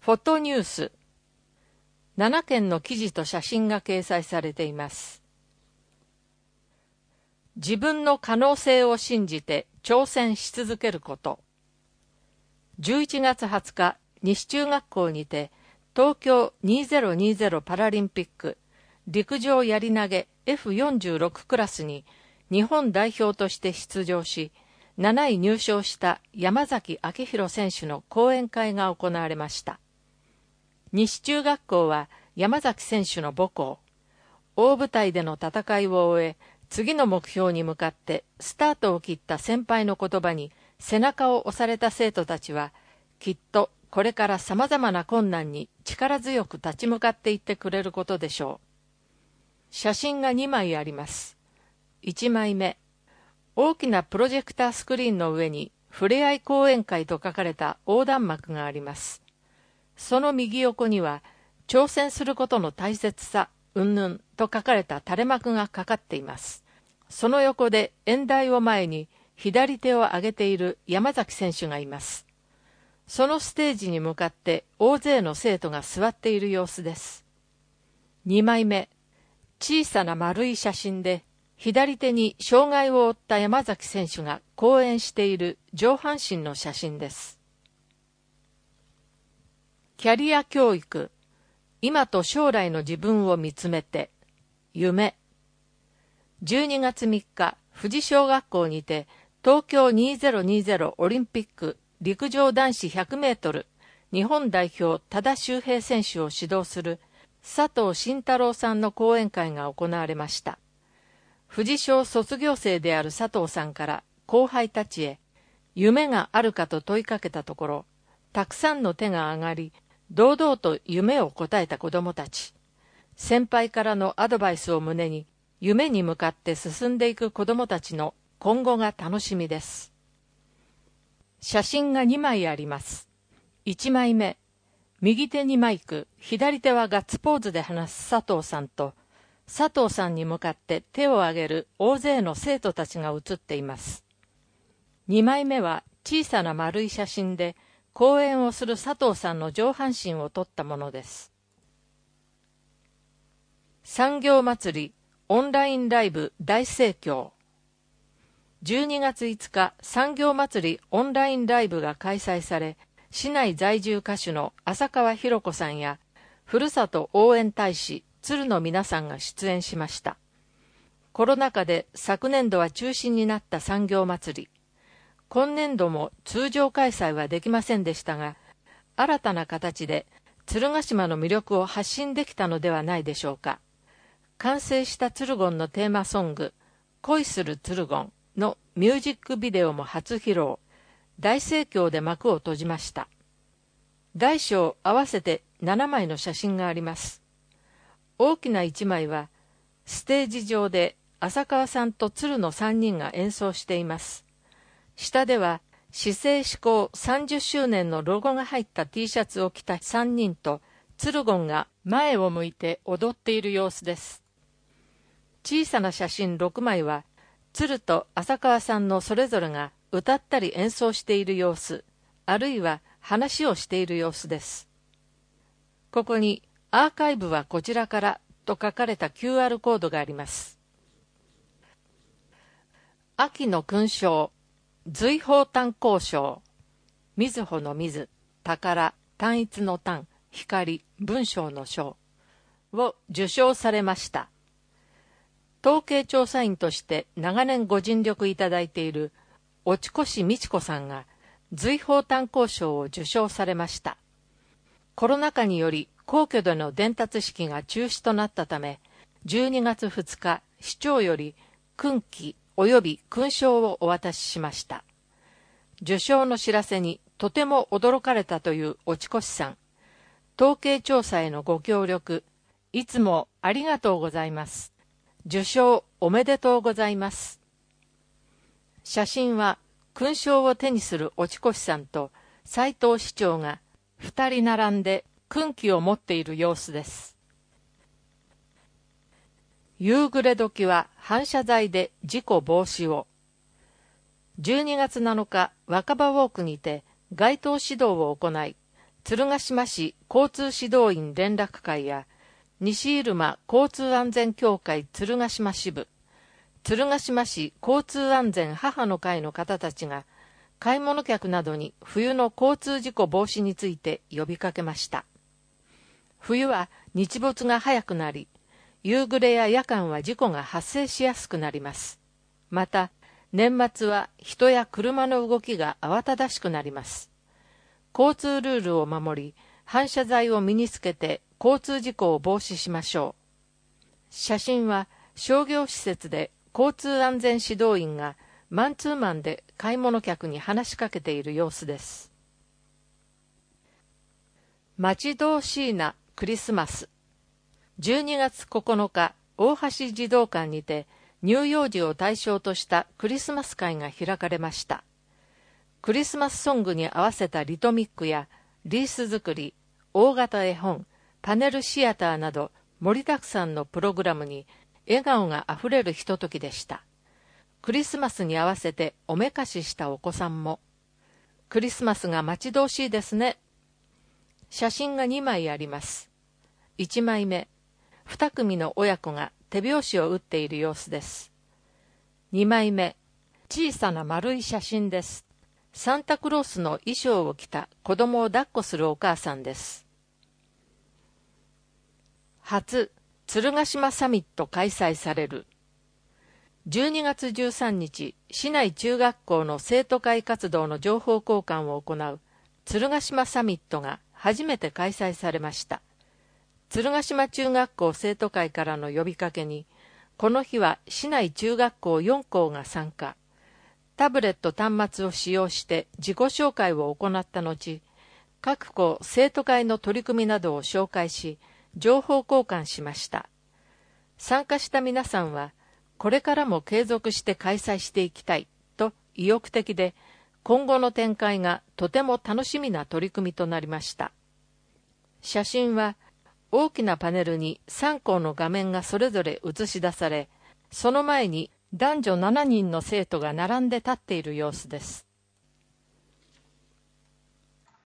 フォトニュース。7件の記事と写真が掲載されています。自分の可能性を信じて挑戦し続けること。11月20日、西中学校にて、東京2020パラリンピック陸上やり投げ F46 クラスに日本代表として出場し、7位入賞した山崎明弘選手の講演会が行われました。西中学校は山崎選手の母校。大舞台での戦いを終え、次の目標に向かってスタートを切った先輩の言葉に背中を押された生徒たちは、きっとこれから様々な困難に力強く立ち向かっていってくれることでしょう。写真が2枚あります。1枚目。大きなプロジェクタースクリーンの上にふれあい講演会と書かれた横断幕があります。その右横には、挑戦することの大切さ、うんぬんと書かれた垂れ幕がかかっています。その横で演台を前に左手を上げている山崎選手がいます。そのステージに向かって大勢の生徒が座っている様子です。2枚目、小さな丸い写真で、左手に障害を負った山崎選手が講演している上半身の写真です。キャリア教育、今と将来の自分を見つめて、夢。12月3日、富士小学校にて、東京2020オリンピック陸上男子100メートル日本代表多田修平選手を指導する佐藤慎太郎さんの講演会が行われました。富士小卒業生である佐藤さんから後輩たちへ、夢があるかと問いかけたところ、たくさんの手が上がり、堂々と夢を答えた子どもたち。先輩からのアドバイスを胸に、夢に向かって進んでいく子どもたちの今後が楽しみです。写真が2枚あります。1枚目、右手にマイク、左手はガッツポーズで話す佐藤さんと、佐藤さんに向かって手を挙げる大勢の生徒たちが写っています。2枚目は小さな丸い写真で、講演をする佐藤さんの上半身を撮ったものです。産業祭りオンラインライブ大盛況。12月5日、産業祭りオンラインライブが開催され、市内在住歌手の浅川博子さんや、ふるさと応援大使鶴の皆さんが出演しました。コロナ禍で昨年度は中止になった産業祭り。今年度も通常開催はできませんでしたが、新たな形で鶴ヶ島の魅力を発信できたのではないでしょうか。完成した鶴言のテーマソング、恋する鶴言のミュージックビデオも初披露、大盛況で幕を閉じました。大小合わせて7枚の写真があります。大きな1枚は、ステージ上で浅川さんと鶴の3人が演奏しています。下では、市政施行30周年のロゴが入った T シャツを着た3人と、鶴言が前を向いて踊っている様子です。小さな写真6枚は、鶴と浅川さんのそれぞれが歌ったり演奏している様子、あるいは話をしている様子です。ここに、アーカイブはこちらからと書かれた QR コードがあります。秋の勲章。瑞宝炭鉱賞、みずほの水、宝、単一の単、光、文章の章を受賞されました。統計調査員として長年ご尽力いただいている越越美智子さんが瑞宝炭鉱賞を受賞されました。コロナ禍により皇居での伝達式が中止となったため、12月2日、市長より勲旗及び勲章をお渡ししました。受賞の知らせにとても驚かれたという越越さん。統計調査へのご協力、いつもありがとうございます。受賞おめでとうございます。写真は勲章を手にする越越さんと斉藤市長が2人並んで勲旗を持っている様子です。夕暮れ時は反射材で事故防止を。12月7日、若葉ウォークにて街頭指導を行い、 鶴ヶ島市交通指導員連絡会や西入間交通安全協会鶴ヶ島支部、鶴ヶ島市交通安全母の会の方たちが、買い物客などに冬の交通事故防止について呼びかけました。冬は日没が早くなり、夕暮れや夜間は事故が発生しやすくなります。また、年末は人や車の動きが慌ただしくなります。交通ルールを守り、反射材を身につけて交通事故を防止しましょう。写真は商業施設で交通安全指導員がマンツーマンで買い物客に話しかけている様子です。待ち遠しいなクリスマス。12月9日、大橋児童館にて乳幼児を対象としたクリスマス会が開かれました。クリスマスソングに合わせたリトミックやリース作り、大型絵本、パネルシアターなど盛りだくさんのプログラムに笑顔があふれるひとときでした。クリスマスに合わせておめかししたお子さんも。クリスマスが待ち遠しいですね。写真が2枚あります。1枚目、2組の親子が手拍子を打っている様子です。2枚目、小さな丸い写真です。サンタクロースの衣装を着た子供を抱っこするお母さんです。初、鶴ヶ島サミット開催される。12月13日、市内中学校の生徒会活動の情報交換を行う鶴ヶ島サミットが初めて開催されました。鶴ヶ島中学校生徒会からの呼びかけに、この日は市内中学校4校が参加。タブレット端末を使用して自己紹介を行った後、各校生徒会の取り組みなどを紹介し、情報交換しました。参加した皆さんは、これからも継続して開催していきたいと意欲的で、今後の展開がとても楽しみな取り組みとなりました。写真は大きなパネルに3校の画面がそれぞれ映し出され、その前に男女7人の生徒が並んで立っている様子です。